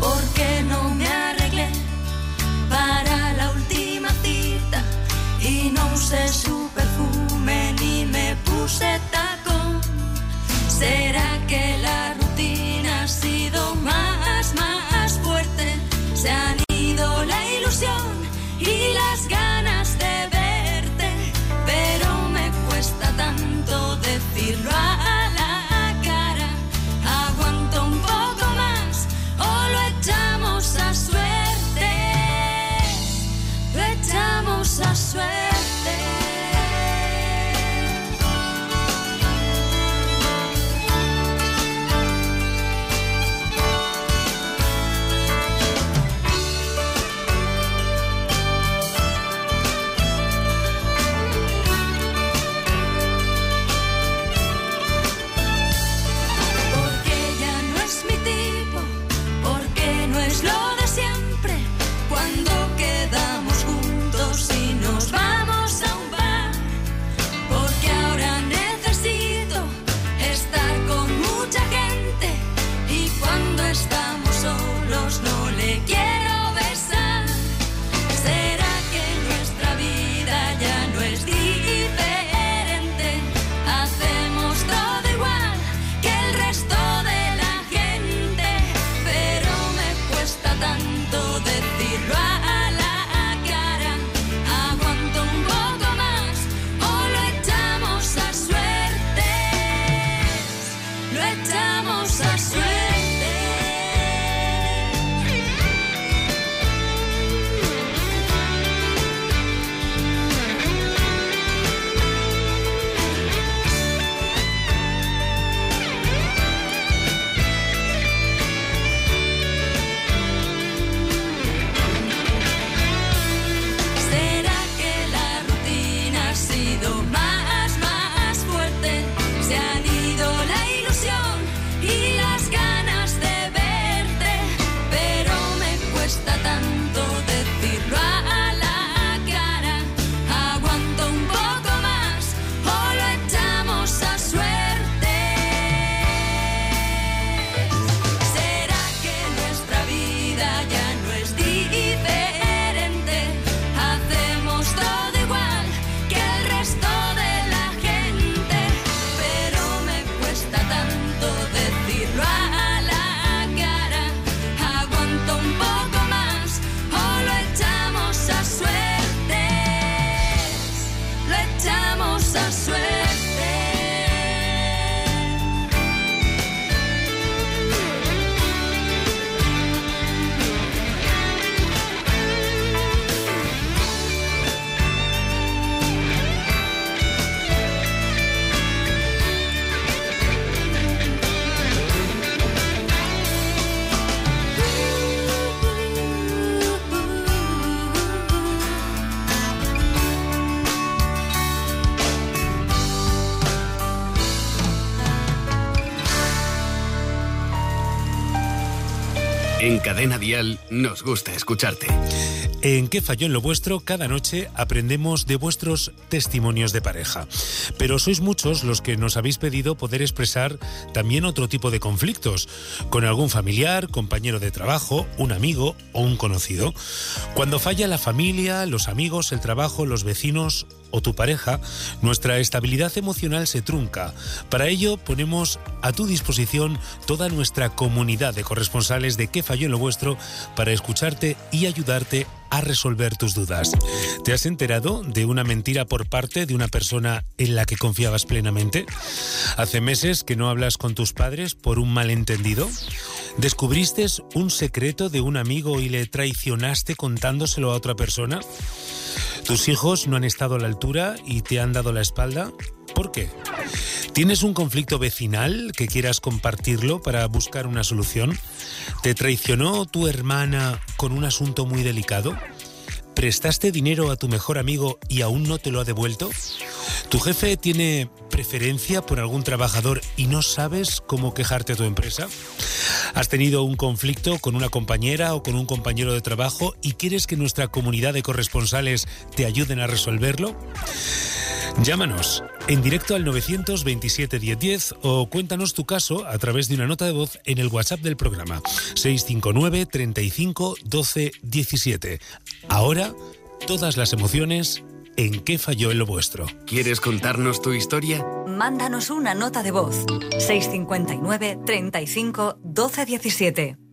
En Cadena Dial nos gusta escucharte. En ¿Qué falló en lo vuestro? Cada noche aprendemos de vuestros testimonios de pareja. Pero sois muchos los que nos habéis pedido poder expresar también otro tipo de conflictos, con algún familiar, compañero de trabajo, un amigo o un conocido. Cuando falla la familia, los amigos, el trabajo, los vecinos o tu pareja, nuestra estabilidad emocional se trunca. Para ello ponemos a tu disposición toda nuestra comunidad de corresponsales de ¿Qué falló en lo vuestro? Para escucharte y ayudarte a resolver tus dudas. ¿Te has enterado de una mentira por parte de una persona en la que confiabas plenamente? ¿Hace meses que no hablas con tus padres por un malentendido? ¿Descubriste un secreto de un amigo y le traicionaste contándoselo a otra persona? ¿Tus hijos no han estado a la altura y te han dado la espalda? ¿Por qué? ¿Tienes un conflicto vecinal que quieras compartirlo para buscar una solución? ¿Te traicionó tu hermana con un asunto muy delicado? ¿Prestaste dinero a tu mejor amigo y aún no te lo ha devuelto? ¿Tu jefe tiene preferencia por algún trabajador y no sabes cómo quejarte a tu empresa? ¿Has tenido un conflicto con una compañera o con un compañero de trabajo y quieres que nuestra comunidad de corresponsales te ayuden a resolverlo? Llámanos en directo al novecientos veintisiete diez diez o cuéntanos tu caso a través de una nota de voz en el WhatsApp del programa seis cinco nueve, treinta y cinco, doce, diecisiete. Ahora, todas las emociones en ¿Qué falló en lo vuestro? ¿Quieres contarnos tu historia? Mándanos una nota de voz seis cinco nueve, treinta y cinco, doce, diecisiete.